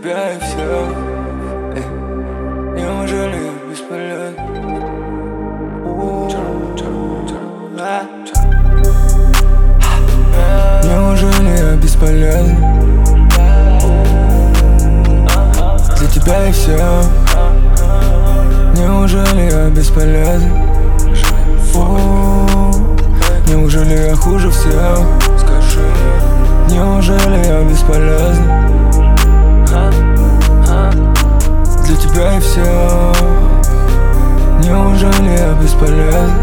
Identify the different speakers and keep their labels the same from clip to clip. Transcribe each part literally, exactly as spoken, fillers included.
Speaker 1: тебя и все. Эй, неужели я бесполезен? Неужели я бесполезен? Для тебя и все. Неужели я бесполезен? Фу, неужели я хуже всех? Скажи, неужели я бесполезен? Для тебя и все. Неужели я бесполезен?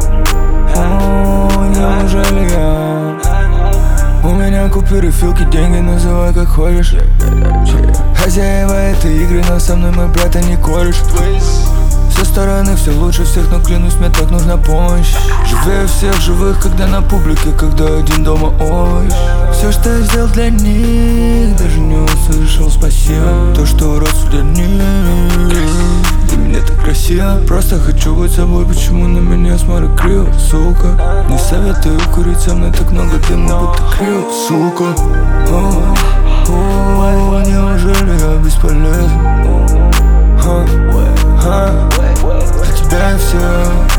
Speaker 1: О, неужели я? У меня купюры, филки, деньги, называй как хочешь. Хозяева этой игры, но со мной мой брат, а не кореш. Со стороны все лучше всех, но клянусь, мне так нужна помощь. Живее всех живых, когда на публике, когда один дома, ой. Все, что я сделал для них, даже не услышал спасибо. То, что урод судят них, для меня так красиво. Просто хочу быть собой, почему на меня смотрят криво, сука. Не советую курить, со мной так много дыма, будто криво, сука. О, о, неужели я бесполезен? Ха, ха. Для тебя и все.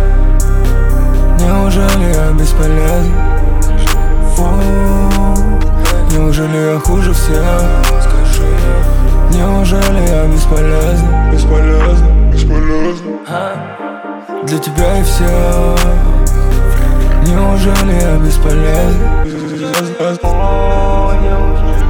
Speaker 1: Неужели я бесполезен? Фу, неужели я хуже всех? Скажи, неужели я бесполезен? Бесполезен, бесполезен. Для тебя и все. Неужели я бесполезен?